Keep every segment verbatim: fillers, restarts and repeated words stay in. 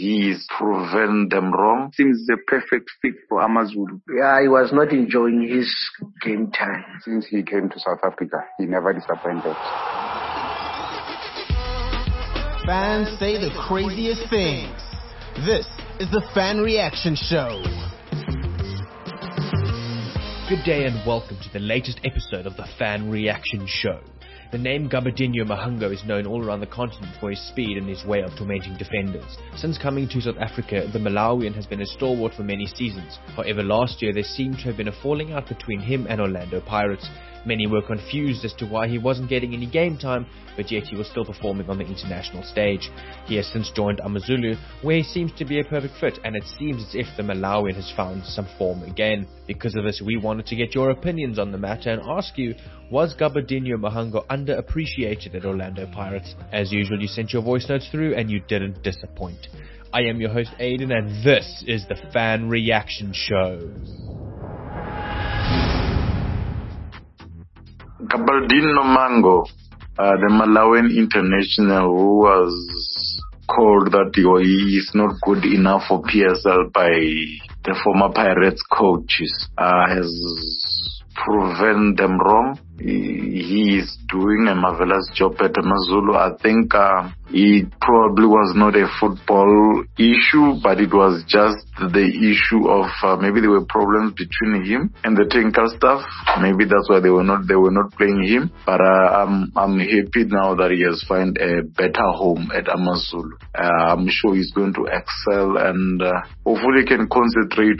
he's proven them wrong. Seems the perfect fit for Amazulu. Yeah, he was not enjoying his game time. Since he came to South Africa, he never disappointed. Fans say the craziest things. This is the Fan Reaction Show. Good day and welcome to the latest episode of the Fan Reaction Show. The name Gabadinho Mahango is known all around the continent for his speed and his way of tormenting defenders. Since coming to South Africa, the Malawian has been a stalwart for many seasons. However, last year there seemed to have been a falling out between him and Orlando Pirates. Many were confused as to why he wasn't getting any game time, but yet he was still performing on the international stage. He has since joined Amazulu, where he seems to be a perfect fit, and it seems as if the Malawian has found some form again. Because of this, we wanted to get your opinions on the matter and ask you, was Gabadinho Mahango underappreciated at Orlando Pirates? As usual, you sent your voice notes through and you didn't disappoint. I am your host Aiden, and this is the Fan Reaction Show. Gabadinho Mahango, uh, the Malawian international who was called that he is not good enough for P S L by the former Pirates coaches, uh, has proven them wrong. He, he is doing a marvelous job at Amazulu. I think uh, it probably was not a football issue, but it was just the issue of uh, maybe there were problems between him and the technical staff. Maybe that's why they were not they were not playing him. But uh, I'm I'm happy now that he has found a better home at Amazulu. Uh, I'm sure he's going to excel and uh, hopefully can concentrate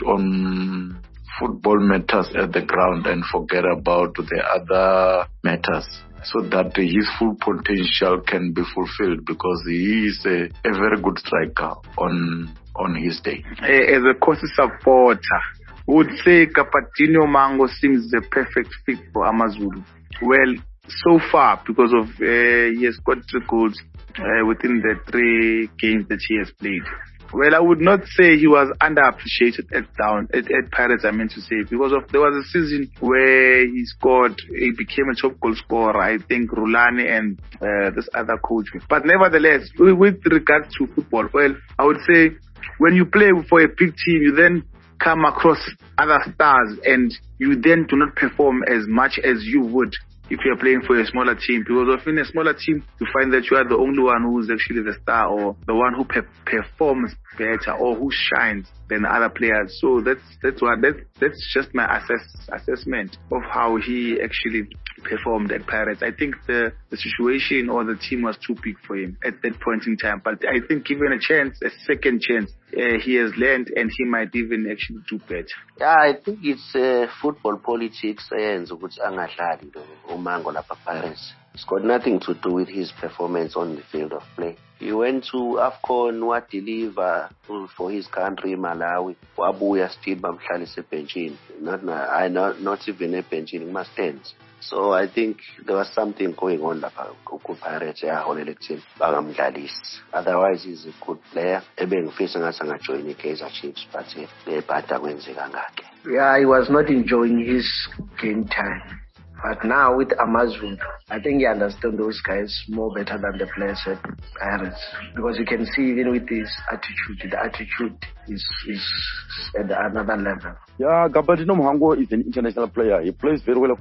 on football matters at the ground and forget about the other matters, so that his full potential can be fulfilled, because he is a, a very good striker on on his day. As a Kosi supporter, would say Gabadinho Mahango seems the perfect fit for Amazulu. Well, so far, because of uh, he has got three goals uh, within the three games that he has played. Well, I would not say he was underappreciated at down at, at Pirates, I meant to say, because of there was a season where he scored, he became a top goal scorer, I think Rulani and uh, this other coach. But nevertheless, with regards to football, well, I would say when you play for a big team, you then come across other stars and you then do not perform as much as you would if you're playing for a smaller team, because often in a smaller team, you find that you are the only one who's actually the star, or the one who pe- performs better, or who shines than other players. So that's that's what that, that's just my assess, assessment of how he actually performed at Pirates. I think the, the situation or the team was too big for him at that point in time. But I think given a chance, a second chance, uh, he has learned and he might even actually do better. Yeah, I think it's uh, football politics and which angadlali uMahango lapha Pirates. It's got nothing to do with his performance on the field of play. He went to AFCON, what deliver for his country, Malawi. Wabuya still bamhlalise benchini. Not I not not even a benchini, must stand. So I think there was something going on lapha kuPirates yaholela ekuthini bangamdlalisi. Otherwise he's a good player. Ebengifisa ngathi angajoin iKaizer Chiefs, but lebhada kwenzeka ngakhe. Yeah, he was not enjoying his game time. But now with Amazulu, I think he understands those guys more better than the players at Pirates. Because you can see even with his attitude, the attitude is, is at another level. Yeah, Gabadinho Mahango is an international player. He plays very well.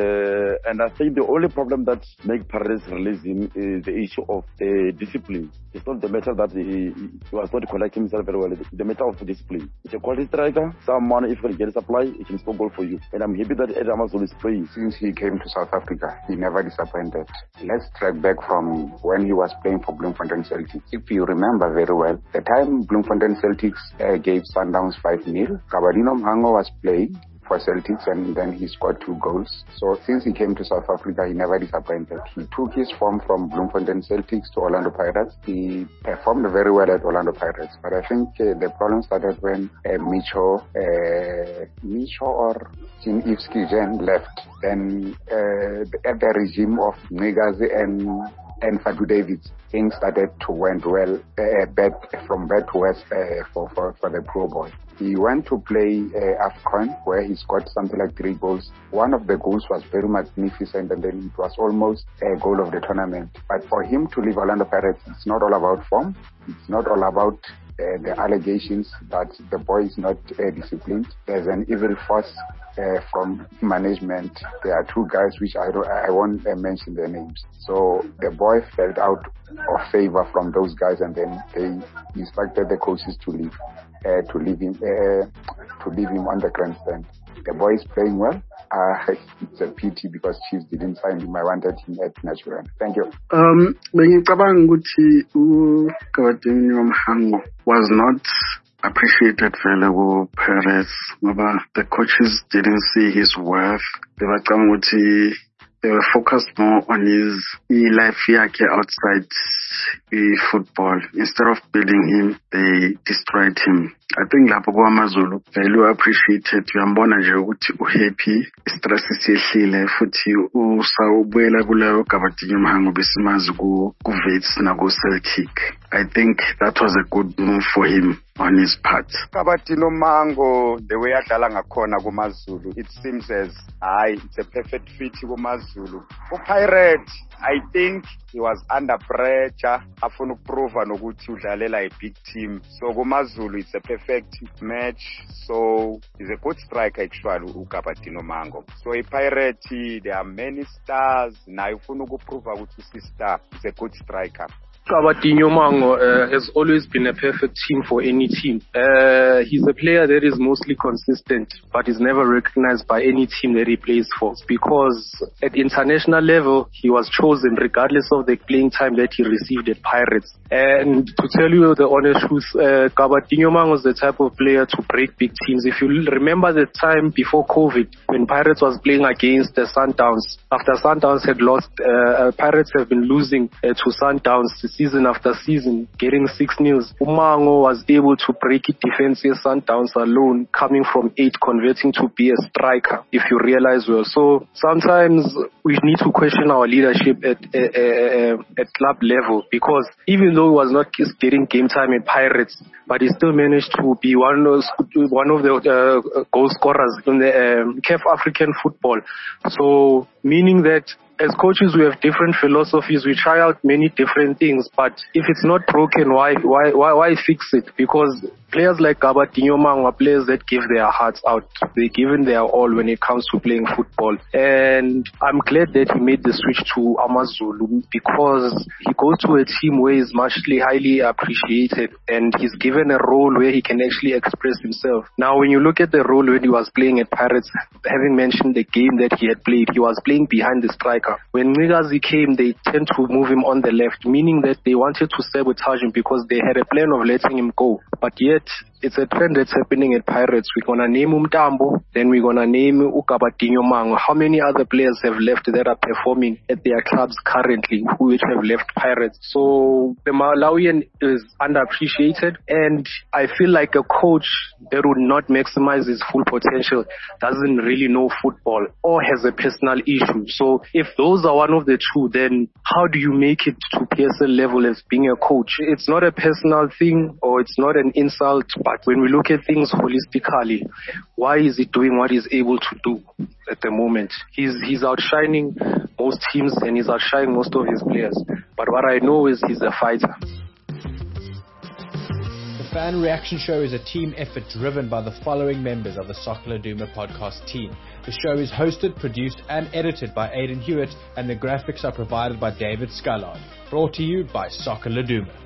Uh, and I think the only problem that makes Pirates release him is the issue of uh, discipline. It's not the matter that he, he was not collecting himself very well. It's the matter of discipline. It's a quality striker. Someone, if he gets a supply, he can score goal for you. And I'm happy that Ed Amazulu is playing. Since he came to South Africa, he never disappointed. Let's track back from when he was playing for Bloemfontein Celtics. If you remember very well, the time Bloemfontein Celtics uh, gave Sundowns five nil, Gabadinho Mahango was playing for Celtics and then he scored two goals. So since he came to South Africa, he never disappointed. He took his form from Bloemfontein Celtics to Orlando Pirates. He performed very well at Orlando Pirates, but I think uh, the problem started when uh, Micho, uh, Micho or Tim Ivsky-Jen left. Then uh, at the regime of Negazi and and Fadu Davids, things started to went well, uh, bad, from bad to worse uh, for, for, for the Pro Boy. He went to play uh, AFCON, where he scored something like three goals. One of the goals was very magnificent, and then it was almost a goal of the tournament. But for him to leave Orlando Pirates, it's not all about form. It's not all about uh, the allegations that the boy is not uh, disciplined. There's an evil force uh, from management. There are two guys which I don't, I won't uh, mention their names. So the boy felt out of favor from those guys, and then they instructed the coaches to leave, uh, to leave him, uh, to leave him on the grandstand. The boy is playing well. Uh, it's a pity because Chiefs didn't sign him. I wanted him at Natural. Thank you. Um, bengicabanga ukuthi uGabadinho Mahango was not appreciated vele ku-Perez ngoba the coaches didn't see his worth. They bacabanga ukuthi they were focused more on his life yakhe outside football. Instead of building him, they destroyed him. I think lapho kwaMaZulu vele appreciated. Uyambona nje ukuthi uhappy, stress isihlile futhi usawubuyela kuleyo Gabadinho Mahango besimazi ku Wits na ku Celtic. I think that was a good move for him on his part. Gabadinho Mahango, the way adlala ngakhona kuMaZulu, it seems as I it's a perfect fit kuMaZulu. uPirate, I think he was under pressure afuna ukuprova nokuthi udlalela a big team. So kuMaZulu it's a perfect match. So he's a good striker actually uGabadinho Mahango. So iPirate, there are many stars. Naye ufuna ukuprova ukuthi usistar. He's a good striker. Gabadinho Mahango uh, has always been a perfect team for any team. Uh, he's a player that is mostly consistent, but is never recognized by any team that he plays for. Because at international level, he was chosen regardless of the playing time that he received at Pirates. And to tell you the honest truth, uh, Gabadinho Mahango was the type of player to break big teams. If you remember the time before COVID, when Pirates was playing against the Sundowns, after Sundowns had lost, uh, Pirates have been losing uh, to Sundowns season after season, getting six nils. Mahango was able to break it defensive Sundowns alone, coming from eight, converting to be a striker, if you realize well. So sometimes we need to question our leadership at uh, uh, at club level, because even though he was not getting game time at Pirates, but he still managed to be one of, one of the uh, goal scorers in the um, C A F African football. So meaning that as coaches, we have different philosophies. We try out many different things, but if it's not broken, why why why, why fix it? Because players like Gabadinho Mahango are players that give their hearts out. They're given their all when it comes to playing football. And I'm glad that he made the switch to AmaZulu, because he goes to a team where he's much highly appreciated, and he's given a role where he can actually express himself. Now, when you look at the role when he was playing at Pirates, having mentioned the game that he had played, he was playing behind the striker. When Ngigazi came, they tend to move him on the left, meaning that they wanted to sabotage him because they had a plan of letting him go. But yet, it's a trend that's happening at Pirates. We're going to name Umtambo, then we're going to name uGabadinho Mahango. How many other players have left that are performing at their clubs currently, which have left Pirates? So the Malawian is underappreciated, and I feel like a coach that would not maximize his full potential doesn't really know football or has a personal issue. So if those are one of the two, then how do you make it to P S L level as being a coach? It's not a personal thing, or it's not an insult, but when we look at things holistically, why is he doing what he's able to do at the moment? He's he's outshining most teams, and he's outshining most of his players. But what I know is he's a fighter. The Fan Reaction Show is a team effort driven by the following members of the Soccer Laduma podcast team. The show is hosted, produced and edited by Aidan Hewitt, and the graphics are provided by David Scullard. Brought to you by Soccer Laduma.